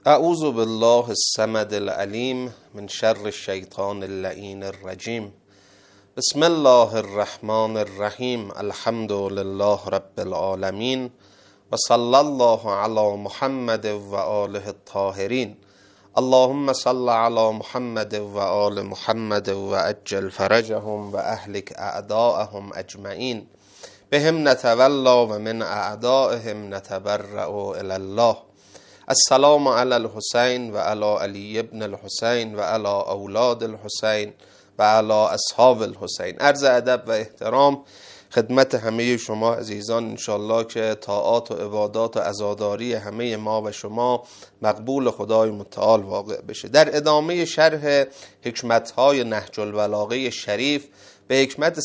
اعوذ بالله الصمد العلیم من شر الشیطان اللعین الرجیم. بسم الله الرحمن الرحیم. الحمد لله رب العالمین و صلی الله علی محمد و آله الطاهرین. اللهم صل علی محمد و آل محمد و عجل فرجهم و اهلک اعداءهم اجمعین. بهم نتولا و من اعدائهم نتبرأ الی الله. السلام علی الحسین و علی علی ابن الحسین و علی اولاد الحسین و علی اصحاب الحسین. عرض ادب و احترام خدمت همه شما عزیزان، انشالله که طاعات و عبادات و عزاداری همه ما و شما مقبول خدای متعال واقع بشه. در ادامه شرح حکمت‌های نهج البلاغه شریف به حکمت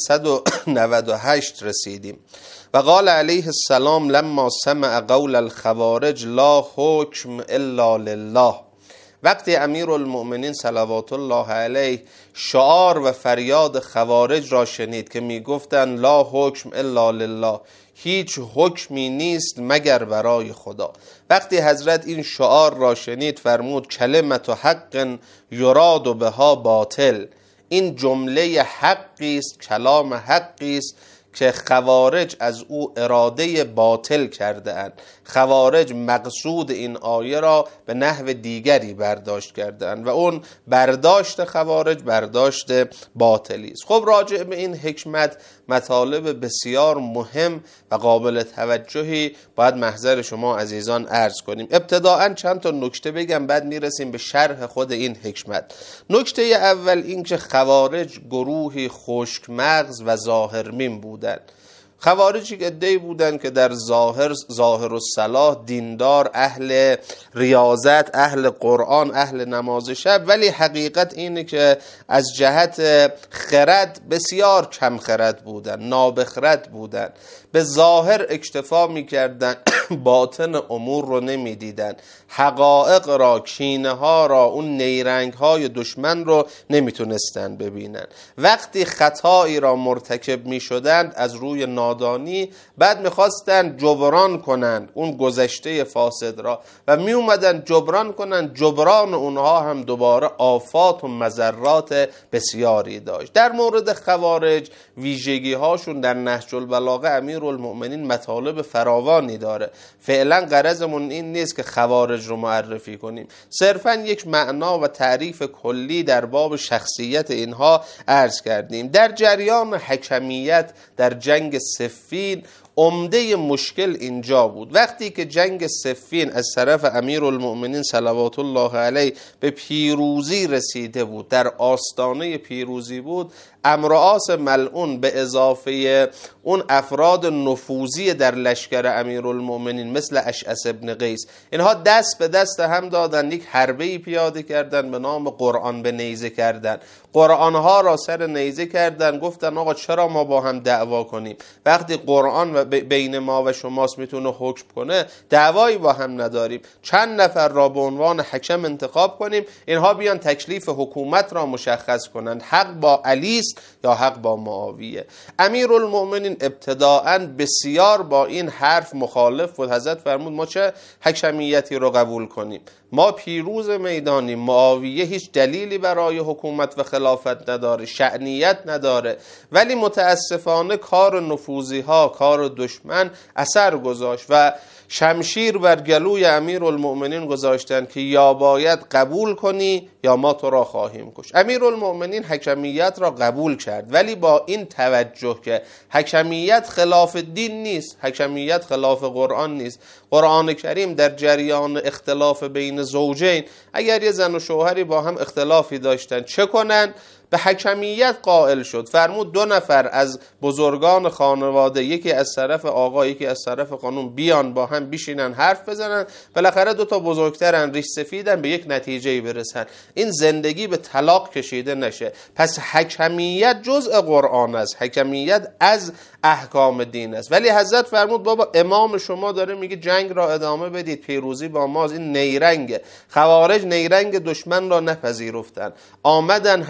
198 رسیدیم. و قال علیه السلام لما سمع قول الخوارج لا حکم الا لله. وقتی امیرالمؤمنین صلوات الله علیه شعار و فریاد خوارج را شنید که می گفتند لا حکم الا لله، هیچ حکمی نیست مگر برای خدا، وقتی حضرت این شعار را شنید فرمود کلمت حق یراد بها باطل. این جمله حقی است، کلام حقی است که خوارج از او اراده باطل کرده اند. خوارج مقصود این آیه را به نحو دیگری برداشت کرده اند و اون برداشت خوارج برداشت باطلی است. خب راجع به این حکمت مطالب بسیار مهم و قابل توجهی باید محضر شما عزیزان عرض کنیم. ابتداءً چند تا نکته بگم، بعد میرسیم به شرح خود این حکمت. نکته اول این که خوارج گروهی خشک مغز و ظاهرمین بودند. خوارجی عده‌ای بودند که در ظاهر الصلاح دیندار، اهل ریاضت، اهل قرآن، اهل نماز شب، ولی حقیقت اینه که از جهت خرد بسیار کم خرد بودند، نابخرد بودند. به ظاهر اکتفا می‌کردند، باطن امور رو نمی‌دیدند، حقایق را، کینه ها را، اون نیرنگ های دشمن رو نمیتونستند ببینند. وقتی خطایی را مرتکب میشدند از روی نادانی، بعد میخواستند جبران کنند اون گذشته فاسد را و میومدند جبران کنند. جبران اونها هم دوباره آفات و مضرات بسیاری داشت. در مورد خوارج ویژگی هاشون در نهج البلاغه امیرالمؤمنین مطالب فراوانی داره. فعلا غرضمون این نیست که خوارج رو معرفی کنیم، صرفا یک معنا و تعریف کلی در باب شخصیت اینها عرض کردیم. در جریان حکمیت در جنگ صفین عمده مشکل اینجا بود. وقتی که جنگ صفین از طرف امیرالمؤمنین صلوات الله علیه به پیروزی رسیده بود، در آستانه پیروزی بود، عمرو عاص ملعون به اضافه اون افراد نفوذی در لشکر امیرالمؤمنین مثل اشعث ابن قیس، اینها دست به دست هم دادن، یک حربه‌ای پیاده کردن به نام قرآن به نیزه کردن. قرآنها را سر نیزه کردن، گفتن آقا چرا ما با هم دعوا کنیم؟ وقتی قرآن بین ما و شماست میتونه حکم کنه، دعوایی با هم نداریم. چند نفر را به عنوان حکم انتخاب کنیم، اینها بیان تکلیف حکومت را مشخص کنند، حق با علی است یا حق با معاویه. امیرالمؤمنین ابتداءً بسیار با این حرف مخالف بود. حضرت فرمود ما چه حکمیتی رو قبول کنیم؟ ما پیروز میدانیم، معاویه هیچ دلیلی برای حکومت و خلافت نداره، شأنیت نداره، ولی متاسفانه کار نفوذی ها، کار دشمن اثر گذاشت و شمشیر بر گلوی امیرالمؤمنین گذاشتن که یا باید قبول کنی یا ما تو را خواهیم کشت. امیرالمؤمنین حکمیت را قبول کرد، ولی با این توجه که حکمیت خلاف دین نیست، حکمیت خلاف قرآن نیست. قرآن کریم در جریان اختلاف بین زوجین، اگر یه زن و شوهری با هم اختلافی داشتن چه کنن؟ به حکمیت قائل شد. فرمود 2 نفر از بزرگان خانواده، یکی از طرف آقا یکی از طرف خانم، بیان با هم بشینن حرف بزنن، بالاخره 2 تا بزرگترن، ریش سفیدن، به یک نتیجه برسن، این زندگی به طلاق کشیده نشه. پس حکمیت جزء قرآن است، حکمیت از احکام دین است. ولی حضرت فرمود بابا امام شما داره میگه جنگ را ادامه بدید، پیروزی با ماست. این نیرنگ خوارج نیرنگ دشمن را نپذیرفتن، آمدن حضرت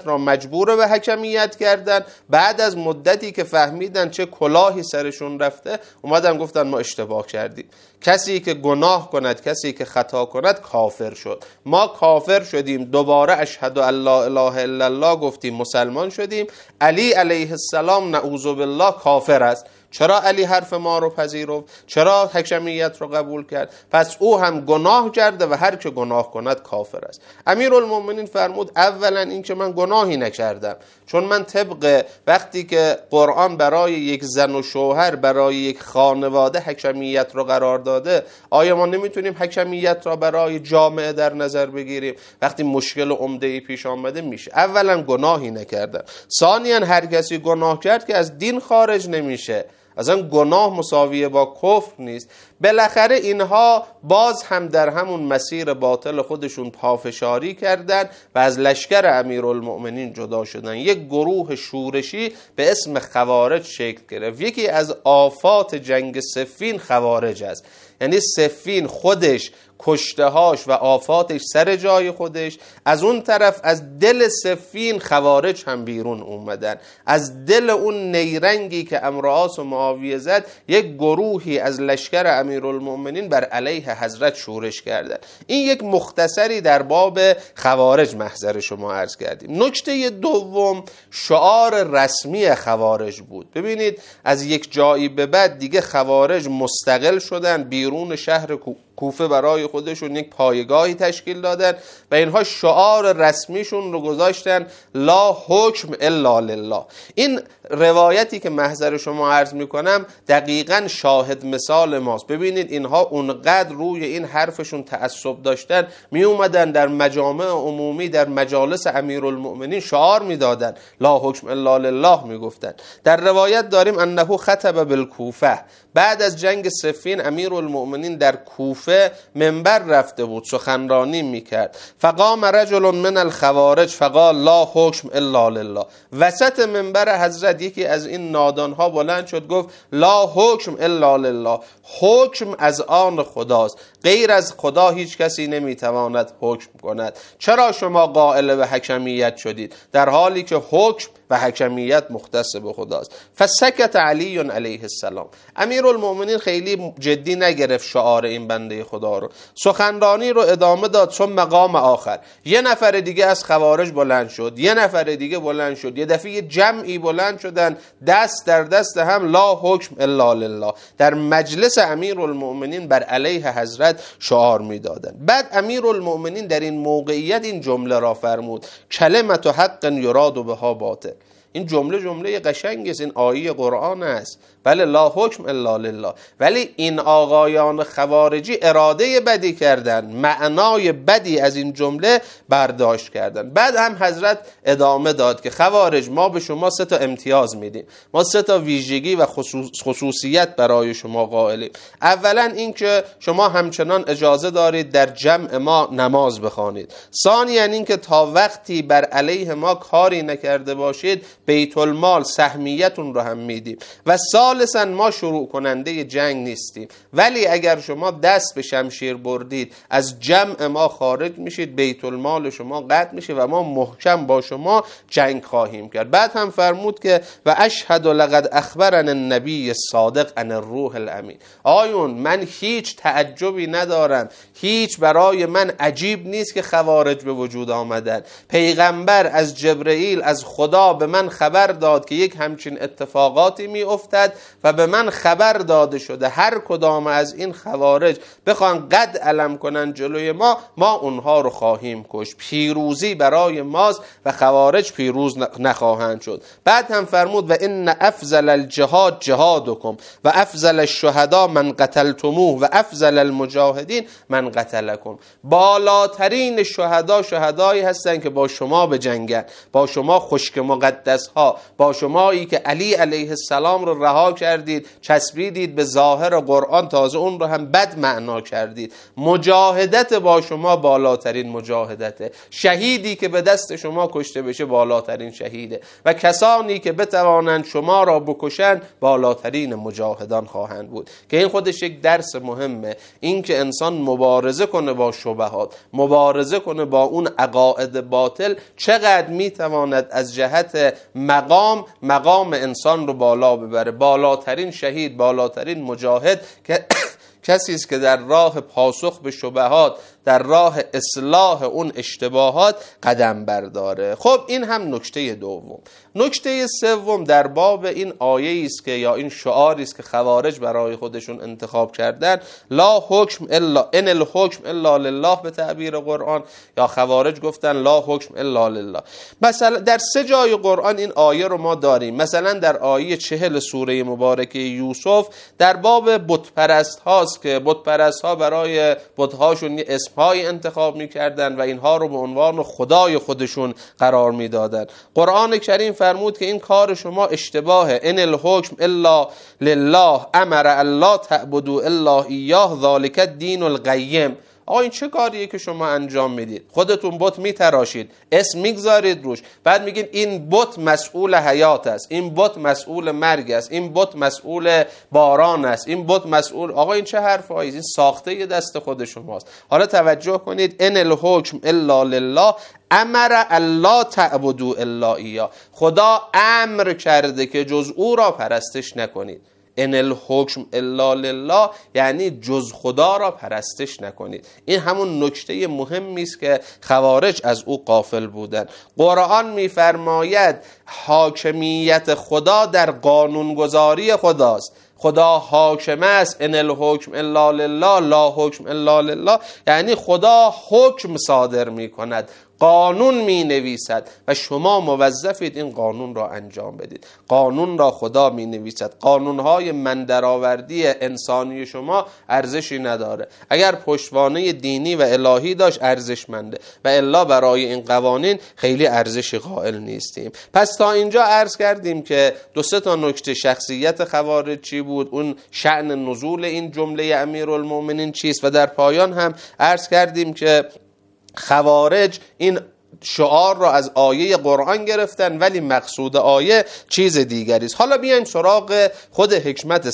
را مجبور به حکمیت کردن. بعد از مدتی که فهمیدن چه کلاهی سرشون رفته، اومدن گفتن ما اشتباه کردیم. کسی که گناه کند، کسی که خطا کند کافر شد. ما کافر شدیم، دوباره اشهد ان لا اله الا الله گفتیم، مسلمان شدیم. علی علیه السلام نعوذ بالله کافر است. چرا علی حرف ما رو پذیرفت؟ چرا حکمیت رو قبول کرد؟ پس او هم گناه کرده و هر که گناه کند کافر است. امیرالمومنین فرمود اولا این که من گناهی نکردم، چون من طبق وقتی که قرآن برای یک زن و شوهر، برای یک خانواده حکمیت رو قرار داده، آیا ما نمیتونیم حکمیت را برای جامعه در نظر بگیریم؟ وقتی مشکل عمده‌ای پیش آمده میشه. اولا گناهی نکردم. ثانیا هر کسی گناه کرد که از دین خارج نمیشه. اصلا گناه مساویه با کفر نیست. بالاخره اینها باز هم در همون مسیر باطل خودشون پافشاری کردن و از لشکر امیرالمؤمنین جدا شدن. یک گروه شورشی به اسم خوارج شکل گرفت. یکی از آفات جنگ صفین خوارج است. یعنی صفین خودش کشتهاش و آفاتش سر جای خودش، از اون طرف از دل صفین خوارج هم بیرون اومدن. از دل اون نیرنگی که عمرو عاص و معاویه زد، یک گروهی از لشکر امیرالمؤمنین بر علیه حضرت شورش کردن. این یک مختصری در باب خوارج محضر شما عرض کردیم. نکته دوم شعار رسمی خوارج بود. ببینید از یک جایی به بعد دیگه خوارج مستقل شدن، بیرون شهر کوفه برای خودشون یک پایگاهی تشکیل دادن و اینها شعار رسمیشون رو گذاشتن لا حکم الا لله. این روایتی که محضر شما عرض میکنم دقیقاً شاهد مثال ماست. ببینید اینها اونقدر روی این حرفشون تعصب داشتن، می اومدن در مجامع عمومی، در مجالس امیرالمؤمنین شعار میدادن، لا حکم الا لله میگفتن. در روایت داریم انه خطب بالکوفه، بعد از جنگ صفین امیرالمؤمنین در کوفه منبر رفته بود، سخنرانی میکرد. فقام رجل من الخوارج فقال لا حکم الا لله. وسط منبر حضرت یکی از این نادانها بلند شد گفت لا حکم الا لله، حکم از آن خداست، غیر از خدا هیچ کسی نمیتواند حکم کند. چرا شما قائل به حکمیت شدید در حالی که حکم و حکمیت مختص به خداست؟ فسکت علی علیه السلام. امیرالمؤمنین خیلی جدی نگرفت شعار این بنده خدا رو، سخنرانی رو ادامه داد. ثم مقام آخر، یه نفر دیگه از خوارج بلند شد، یه نفر دیگه بلند شد، یه دفعه جمعی بلند شدن دست در دست هم لا حکم الا لله، در مجلس امیرالمؤمنین بر علیه حضرت شعار میدادن. بعد امیرالمؤمنین در این موقعیت این جمله را فرمود کلمت حق یراد بها باطل. این جمله قشنگی است، این آیه قرآن است. بله لا حکم الا لله، ولی این آقایان خوارجی اراده بدی کردن، معنای بدی از این جمله برداشت کردن. بعد هم حضرت ادامه داد که خوارج ما به شما 3 امتیاز میدیم، ما 3 ویژگی و خصوصیت برای شما قائلیم. اولا این که شما همچنان اجازه دارید در جمع ما نماز بخوانید. ثانیا این که تا وقتی بر علیه ما کاری نکرده باشید بیت المال سهمیتون رو هم میدیم. و ثالثا ما شروع کننده جنگ نیستیم، ولی اگر شما دست به شمشیر بردید از جمع ما خارج میشید، بیت المال شما قطع میشه و ما محکم با شما جنگ خواهیم کرد. بعد هم فرمود که و اشهد لقد اخبرنا النبی الصادق عن الروح الامین. آیون من هیچ تعجبی ندارم، هیچ برای من عجیب نیست که خوارج به وجود آمدن. پیغمبر از جبرئیل از خدا به من خبر داد که یک همچین اتفاقاتی می افتد و به من خبر داده شده هر کدام از این خوارج بخوان قد علم کنن جلوی ما اونها رو خواهیم کشت. پیروزی برای ماست و خوارج پیروز نخواهند شد. بعد هم فرمود و ان افضل الجهاد جهادکم و افضل الشهدا من قتلتموه و افضل المجاهدین من قتلکم. بالاترین شهدا شهدایی هستند که با شما بجنگن، با شما خشک مقدس مقدس‌ها با شمایی که علی علیه السلام رو رها کردید چسبیدید به ظاهر قرآن، تازه اون رو هم بد معنا کردید. مجاهدت با شما بالاترین مجاهدته. شهیدی که به دست شما کشته بشه بالاترین شهیده و کسانی که بتوانند شما را بکشند بالاترین مجاهدان خواهند بود. که این خودش یک درس مهمه، این که انسان مبارزه کنه با شبهات، مبارزه کنه با اون عقاید باطل، چقدر میتواند از جهت مقام انسان رو بالا ببره. بالاترین شهید، بالاترین مجاهد که کسی است که در راه پاسخ به شبهات، در راه اصلاح اون اشتباهات قدم برداره. خب این هم نکته دوم. نکته سوم در باب این آیه است که یا این شعاری است که خوارج برای خودشون انتخاب کردن، لا حکم الا ان الحکم الا لله به تعبیر قرآن، یا خوارج گفتن لا حکم الا لله. مثلا در 3 جای قرآن این آیه رو ما داریم. مثلا در آیه 40 سوره مبارکه یوسف در باب بت پرست هاست که بت پرست ها برای بت هاشون یه اسم‌های انتخاب می‌کردن و اینها رو به عنوان خدای خودشون قرار می‌دادن. قرآن کریم فرمود که این کار شما اشتباهه. ان الحکم الا لله امر الله تعبدوا الا ایاه ذلک الدین القیم. آقا این چه کاریه که شما انجام میدید؟ خودتون بت میتراشید، اسم میگذارید روش، بعد میگین این بت مسئول حیات است، این بت مسئول مرگ است، این بت مسئول باران است، این بت مسئول. آقا این چه حرفایی؟ این ساخته دست خود شماست. حالا توجه کنید، ان الحکم الا لله امر الله تعبدوا الا ایاه. خدا امر کرده که جز او را پرستش نکنید. ان الحکم الا لله یعنی جز خدا را پرستش نکنید. این همون نکته مهمی است که خوارج از او غافل بودند. قرآن می‌فرماید حاکمیت خدا در قانونگذاری خداست. خدا حاکم است. ان الحکم الا لله لا حکم الا لله یعنی خدا حکم صادر می‌کند، قانون می نویسد و شما موظفید این قانون را انجام بدید. قانون را خدا می نویسد. قانونهای من درآوردی انسانی شما ارزشی نداره. اگر پشتوانه دینی و الهی داشت ارزشمنده و الا برای این قوانین خیلی ارزشی قائل نیستیم. پس تا اینجا عرض کردیم که 2-3 تا نکته شخصیت خوارج چی بود، اون شأن نزول این جمله امیرالمومنین چیست، و در پایان هم عرض کردیم که خوارج این شعار را از آیه قرآن گرفتن ولی مقصود آیه چیز دیگری است. حالا بیایم سراغ خود حکمت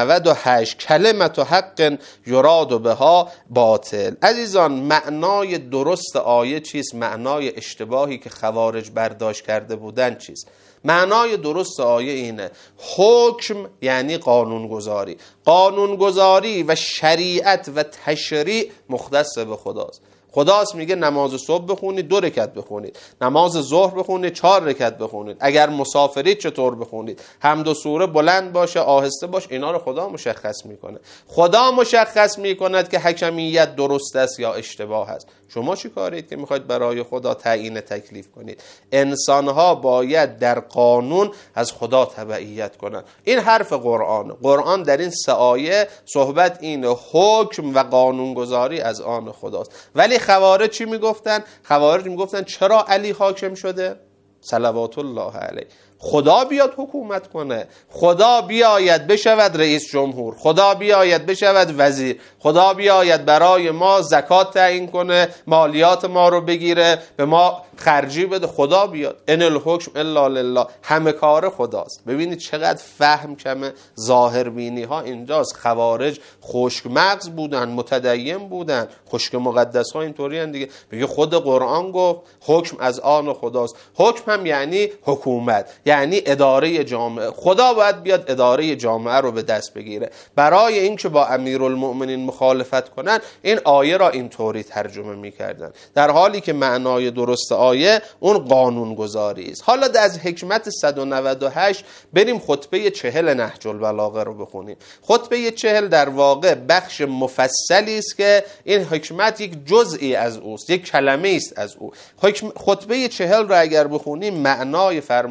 198 کلمت حق یراد بها باطل. عزیزان معنای درست آیه چیست؟ معنای اشتباهی که خوارج برداشت کرده بودن چیست؟ معنای درست آیه اینه: حکم یعنی قانونگذاری. قانونگذاری و شریعت و تشریع مختص به خداست. خداست میگه نماز صبح بخونید 2 رکعت بخونید، نماز ظهر بخونید 4 رکعت بخونید، اگر مسافرید چطور بخونید، حمد و سوره بلند باشه آهسته باشه، اینا رو خدا مشخص میکنه. خدا مشخص میکند که حکمیت درست است یا اشتباه است. شما چی کارید که میخواید برای خدا تعیین تکلیف کنید؟ انسانها باید در قانون از خدا تبعیت کنند. این حرف قرآن. قرآن در این 3 آیه صحبت اینه، حکم و قانونگذاری از آن خداست. ولی خوارج چی میگفتن؟ خوارج میگفتن چرا علی حاکم شده؟ صلوات الله علیه. خدا بیاد حکومت کنه، خدا بیاید بشود رئیس جمهور، خدا بیاید بشود وزیر، خدا بیاید برای ما زکات تعیین کنه، مالیات ما رو بگیره، به ما خرجی بده، خدا بیاد. ان الحکم الا لله، همه کار خداست. ببینید چقدر فهم کمه، ظاهر بینی ها اینجاست. خوارج خشک مغز بودن، متدین بودن، خشک مقدس ها اینطوری ان دیگه. میگه خود قرآن گفت حکم از آن خداست. حکم هم یعنی حکومت، یعنی اداره جامعه. خدا باید بیاد اداره جامعه رو به دست بگیره. برای اینکه با امیرالمؤمنین مخالفت کنن این آیه را اینطوری ترجمه میکردن، در حالی که معنای درست آیه اون قانون گذاری است. حالا از حکمت 198 بریم خطبه 40 نهج البلاغه رو بخونیم. خطبه 40 در واقع بخش مفصلی است که این حکمت یک جزئی از اوست، یک کلمه است از او. خطبه 40 رو اگر بخونیم معنای فرمایش حضرت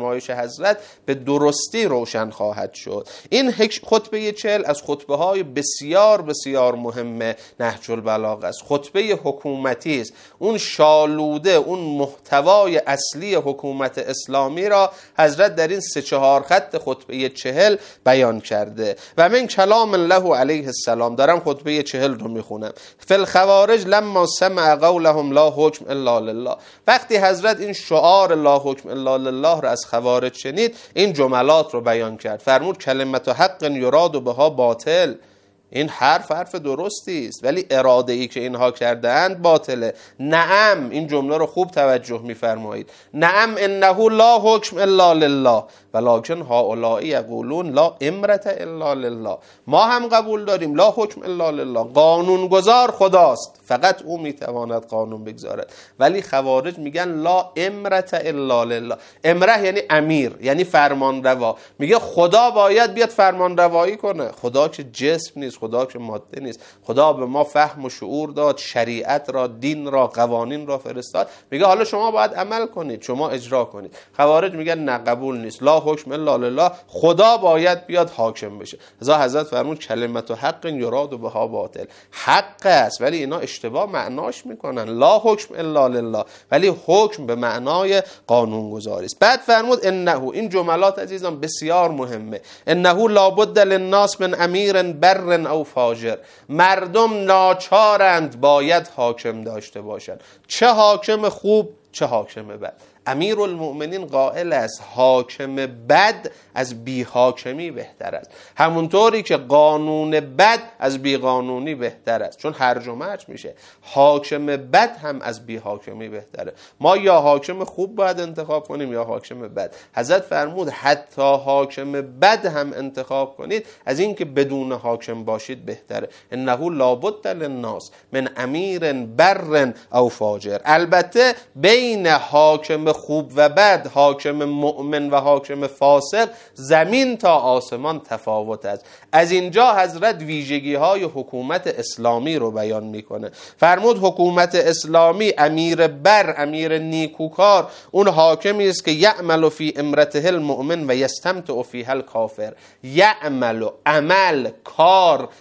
حضرت به درستی روشن خواهد شد. این خطبه 40 از خطبه های بسیار بسیار مهم نهج البلاغه است. خطبه حکومتی است. اون شالوده، اون محتوای اصلی حکومت اسلامی را حضرت در این 3-4 خط خطبه 40 بیان کرده. و من کلام الله علیه السلام، دارم خطبه 40 رو میخونم. فی الخوارج لما سمع قولهم لا حکم الا لله. وقتی حضرت این شعار لا حکم الا لله را از خوارج شنید، این جملات رو بیان کرد. فرمود کلمت حق یراد بها باطل. این حرف درستی است، ولی اراده ای که اینها کرده اند باطله. نعم، این جمله رو خوب توجه می‌فرمایید. نعم انه لا حکم الا لله ولکن هؤلاء یقولون لا امرة الا لله. ما هم قبول داریم لا حکم الا لله، قانون گذار خداست، فقط او میتواند قانون بگذارد. ولی خوارج میگن لا امرة الا لله. امره یعنی امیر، یعنی فرمان روا. میگه خدا باید بیاد فرمان روایی کنه. خدا که جسم نیست، خدا که ماده نیست. خدا به ما فهم و شعور داد، شریعت را، دین را، قوانین را فرستاد. میگه حالا شما باید عمل کنید، شما اجرا کنید. خوارج میگن نه، قبول نیست، لا حکم الا لله، خدا باید بیاد حاکم بشه. لذا حضرت فرمود کلمت حق یراد بها باطل. حق است ولی اینا اشتباه معناش میکنن. لا حکم الا لله، ولی حکم به معنای قانون گذاری است. بعد فرمود انه، این جملات عزیزان بسیار مهمه، انه لابد للناس من امیر بر او فاجر. مردم ناچارند باید حاکم داشته باشند، چه حاکم خوب چه حاکم بد. امیرالمؤمنین قائل است حاکم بد از بی حاکمی بهتر است، همونطوری که قانون بد از بی قانونی بهتر است، چون هرج و مرج میشه. حاکم بد هم از بی حاکمی بهتره. ما یا حاکم خوب باید انتخاب کنیم یا حاکم بد. حضرت فرمود حتی حاکم بد هم انتخاب کنید از این که بدون حاکم باشید بهتره. انه لابد للناس من امیر بر او فاجر. البته بین حاکم خوب و بد، حاکم مؤمن و حاکم فاسق، زمین تا آسمان تفاوت است. از اینجا حضرت ویژگی های حکومت اسلامی رو بیان میکنه. فرمود حکومت اسلامی امیر بر، امیر نیکوکار، اون حاکمی است که یعمل فی امرته المؤمن و یستمتع فیها الکافر. یعمل، عمل، کار،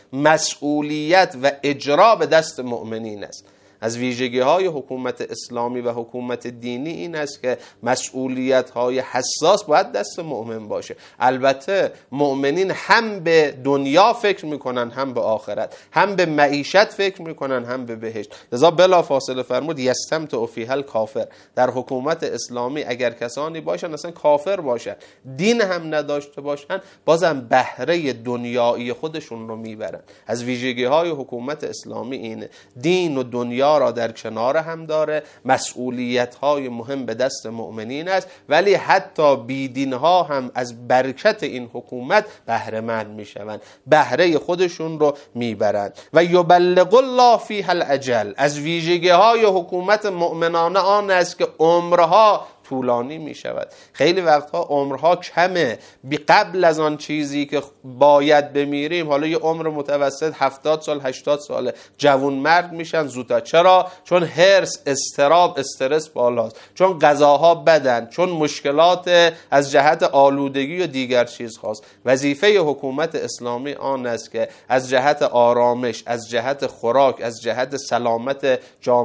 مسئولیت و اجرا به دست مؤمنین است. از ویژگی های حکومت اسلامی و حکومت دینی این است که مسئولیت های حساس باید دست مؤمن باشه. البته مؤمنین هم به دنیا فکر میکنن هم به آخرت، هم به معیشت فکر میکنن هم به بهشت. لذا بلا فاصله فرمود یستمتع فیها الکافر. در حکومت اسلامی اگر کسانی باشن اصلا کافر باشن، دین هم نداشته باشن، بازم بهره دنیایی خودشون رو میبرن. از ویژگی های حکومت اسلامی اینه، دین و دنیا را در کنار هم داره، مسئولیت های مهم به دست مؤمنین است، ولی حتی بیدین ها هم از برکت این حکومت بهره مند میشوند، بهره خودشون رو میبرند. و یبلغ الله فیها الاجل. از ویژگی های حکومت مؤمنانه آن است که عمرها طولانی می شود. خیلی وقتها عمرها کمه، بی قبل از آن چیزی که باید بمیریم. حالا یه عمر متوسط 70 سال 80 ساله، جوان مرد میشن زودتر. چرا؟ چون هرس، اضطراب، استرس بالاست، چون غذاها بدن، چون مشکلات از جهت آلودگی و دیگر چیز خاص. وظیفه حکومت اسلامی آن است که از جهت آرامش، از جهت خوراک، از جهت سلامت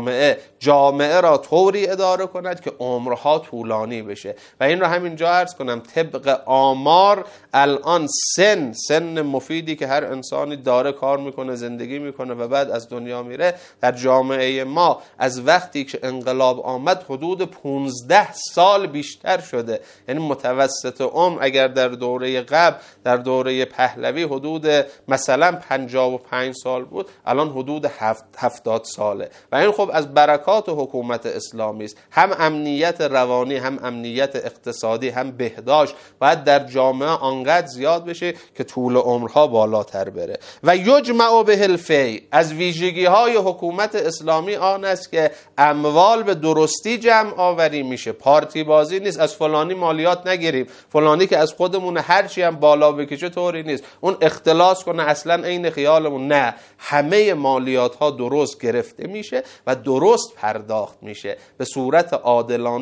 جامعه را طوری اداره کند که عمرها طولانی بشه. و این رو همینجا عرض کنم، طبق آمار الان سن مفیدی که هر انسانی داره، کار میکنه، زندگی میکنه و بعد از دنیا میره، در جامعه ما از وقتی که انقلاب آمد حدود 15 سال بیشتر شده. یعنی متوسط عمر اگر در دوره قبل، در دوره پهلوی حدود مثلا 55 سال بود، الان حدود 70 ساله. و این خب از برکات حکومت اسلامی است. هم امنیت روانی، هم امنیت اقتصادی، هم بهداشت باید در جامعه آنقدر زیاد بشه که طول عمرها بالاتر بره. و یجمع به الفی. از ویژگی های حکومت اسلامی آن است که اموال به درستی جمع آوری میشه. پارتی بازی نیست، از فلانی مالیات نگیریم، فلانی که از خودمون هرچی هم بالا بکشه طوری نیست، اون اختلاس کنه اصلا عین خیالمون. نه، همه مالیات ها درست گرفته میشه و درست پرداخت میشه به صورت عادلانه به افراد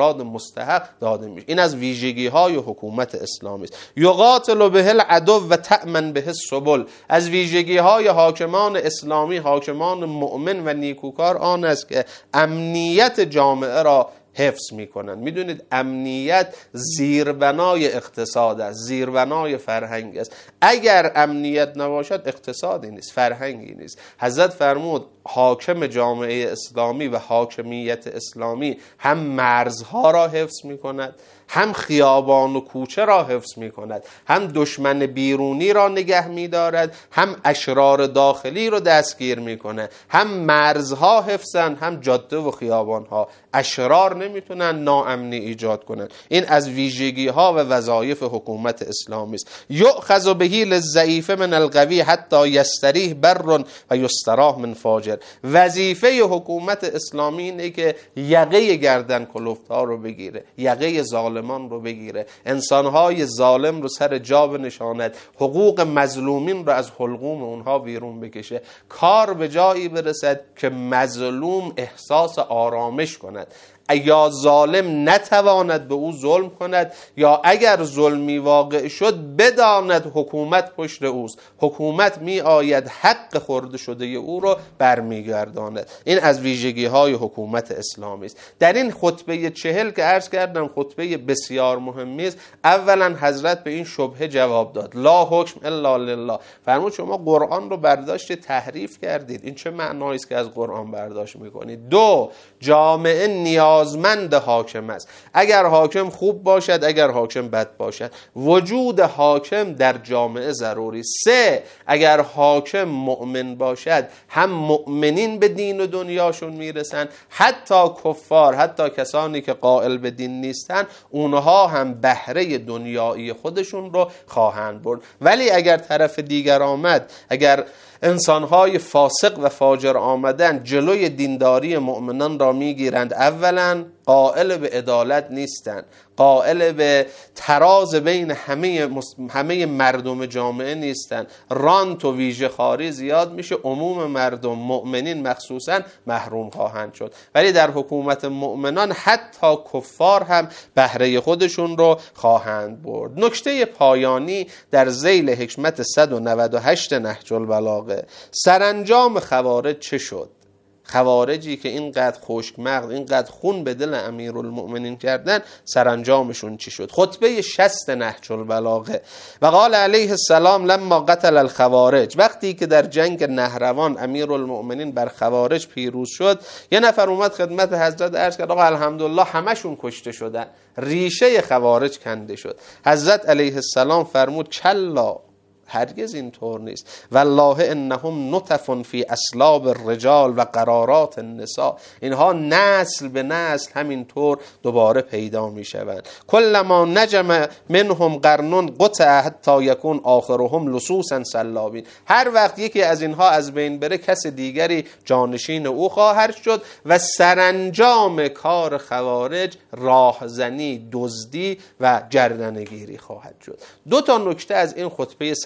افراد مستحق داده میشه. این از ویژگی های حکومت اسلامی است. یقاتل به العدو و تأمن به السبل. از ویژگی های حاکمان اسلامی، حاکمان مؤمن و نیکوکار آن است که امنیت جامعه را حفظ میکنن. میدونید امنیت زیربنای اقتصاد است، زیربنای فرهنگ است. اگر امنیت نباشد اقتصادی نیست، فرهنگی نیست. حضرت فرمود حاکم جامعه اسلامی و حاکمیت اسلامی هم مرزها را حفظ میکند، هم خیابان و کوچه را حفظ میکند، هم دشمن بیرونی را نگه میدارد، هم اشرار داخلی را دستگیر میکنه. هم مرزها حفظن، هم جاده و خیابانها. اشرار نمیتونن ناامنی ایجاد کنن. این از ویژگی ها و وظایف حکومت اسلامی است. یؤخذ به للضعیف من القوی حتی یستریح بر و یستراح من فاجر. وظیفه حکومت اسلامی اینه که یقه گردن کلفت‌ها رو بگیره، یقه ظالمان رو بگیره، انسانهای ظالم رو سر جا بنشاند، حقوق مظلومین رو از حلقوم اونها بیرون بکشه. کار به جایی برسد که مظلوم احساس آرامش کند، یا ظالم نتواند به او ظلم کند، یا اگر ظلمی واقع شد بداند حکومت پشت اوست، حکومت می آید حق خورده شده او رو برمیگرداند. این از ویژگی های حکومت اسلامی است. در این خطبه 40 که عرض کردم خطبه بسیار مهمی است، اولا حضرت به این شبهه جواب داد، لا حکم الا لله. فرمود شما قرآن رو برداشت تحریف کردید، این چه معنایی است که از قرآن برداشت میکنید؟ دو، جامعه نیازمند حاکم است. اگر حاکم خوب باشد، اگر حاکم بد باشد، وجود حاکم در جامعه ضروری. سه، اگر حاکم مؤمن باشد، هم مؤمنین به دین و دنیاشون میرسن، حتی کفار، حتی کسانی که قائل به دین نیستن، اونها هم بهره دنیایی خودشون رو خواهند برد. ولی اگر طرف دیگر آمد، اگر انسانهای فاسق و فاجر آمدن جلوی دینداری مؤمنان را میگیرند، اولا قائل به عدالت نیستند، قائل به تراز بین همه مردم جامعه نیستند، رانت و ویژه خاری زیاد میشه، عموم مردم مؤمنین مخصوصا محروم خواهند شد. ولی در حکومت مؤمنان حتی کفار هم بهره خودشون رو خواهند برد. نکته پایانی در ذیل حکمت 198 نهج البلاغه، سرانجام خوارج چه شد؟ خوارجی که اینقدر خشکمغز، اینقدر خون به دل امیرالمؤمنین کردن، سرانجامشون چی شد؟ خطبه 60 نهج البلاغه. و قال علیه السلام لما قتل الخوارج، وقتی که در جنگ نهروان امیرالمؤمنین بر خوارج پیروز شد، یه نفر اومد خدمت حضرت عرض کرد آقا الحمدلله همشون کشته شدن، ریشه خوارج کنده شد. حضرت علیه السلام فرمود کلا، هرگز اینطور نیست، والله انهم نطف فی اصلاب الرجال و قرارات النساء. اینها نسل به نسل همینطور دوباره پیدا میشوند. کلما نجم منهم قرن قطع حتی یکون آخرهم لصوصا سلابین. هر وقت یکی از اینها از بین بره، کس دیگری جانشین او خواهد شد و سرانجام کار خوارج راهزنی، دزدی و گردنگیری خواهد شد. دو تا نکته از این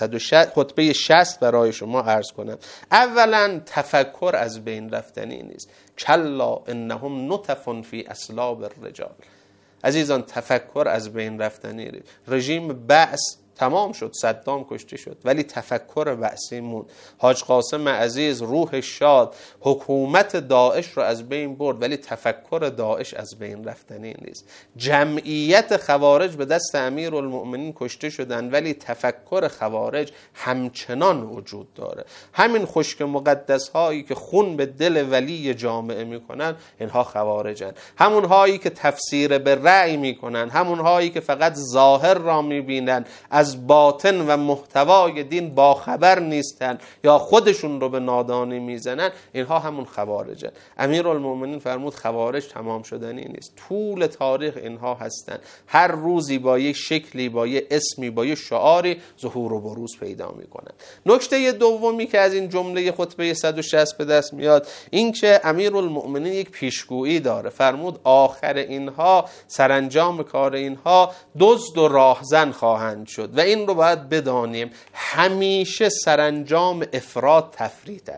خطبه 60 برای شما عرض کنم. اولا تفکر از بین رفتنی نیست. کلا انهم نطف فی اصلاب الرجال. عزیزان تفکر از بین رفتنی نیست. رژیم بعث تمام شد، صدام کشته شد، ولی تفکر بعثی موند. حاج قاسم عزیز روح شاد حکومت داعش رو از بین برد، ولی تفکر داعش از بین رفتنی نیست. جمعیت خوارج به دست امیرالمؤمنین کشته شدن، ولی تفکر خوارج همچنان وجود داره. همین خشک مقدس هایی که خون به دل ولی جامعه میکنن، اینها خوارجن. همون هایی که تفسیر به رأی میکنن، همون هایی که فقط ظاهر را میبینن، از باطن و محتوای دین باخبر نیستن یا خودشون رو به نادانی میزنن، اینها همون خوارجن. امیرالمؤمنین فرمود خوارج تمام شدنی نیست، طول تاریخ اینها هستن، هر روزی با یک شکلی، با یک اسمی، با یک شعاری ظهور و بروز پیدا میکنن. نکته دومی که از این جمله خطبه 160 به دست میاد، این که امیرالمؤمنین یک پیشگویی داره. فرمود آخر اینها، سرانجام کار اینها دزد و راهزن خواهند شد. و این رو باید بدانیم، همیشه سرانجام افراط تفریط است.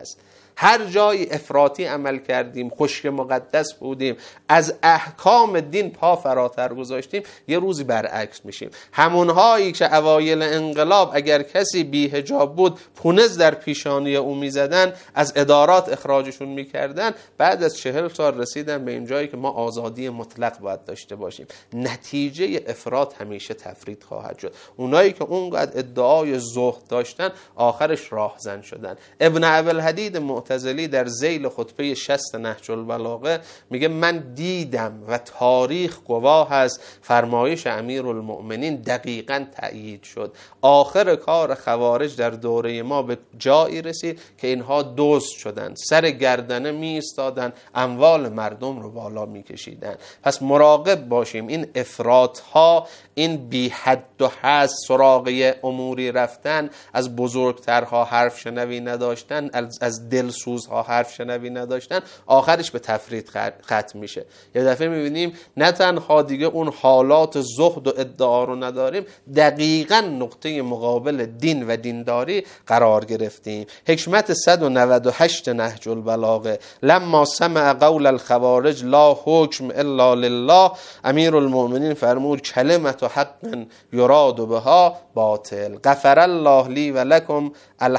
هر جای افراطی عمل کردیم، خشک مقدس بودیم، از احکام دین پا فراتر گذاشتیم، یه روزی برعکس میشیم. همونهایی که اوایل انقلاب اگر کسی بی حجاب بود پونز در پیشانی او میزدن، از ادارات اخراجشون میکردن، بعد از 40 سال رسیدن به این جایی که ما آزادی مطلق باید داشته باشیم. نتیجه افراط همیشه تفرید خواهد شد. اونایی که اونقدر ادعای زهد داشتن آخرش راهزن شدن. ابن ابوالحدید معتزلی در ذیل خطبه 60 نهج البلاغه میگه من دیدم و تاریخ گواه است فرمایش امیرالمؤمنین دقیقاً تأیید شد. آخر کار خوارج در دوره ما به جایی رسید که اینها دزد شدن، سر گردنه می ایستادن، اموال مردم رو بالا می کشیدن. پس مراقب باشیم. این افراط ها، این بی حد و حد سراغ اموری رفتن، از بزرگترها حرف شنوی نداشتن، از دلسوزها حرف شنوی نداشتن، آخرش به تفرید ختم میشه. یه دفعه میبینیم نه تنها دیگه اون حالات زهد و ادعا رو نداریم، دقیقاً نقطه مقابل دین و دینداری قرار گرفتیم. حکمت 198 نهج البلاغه: لما سمع قول الخوارج لا حکم الا لله، امیرالمؤمنین فرمود کلمت حق یراد بها باطل، غفر الله لی و لکم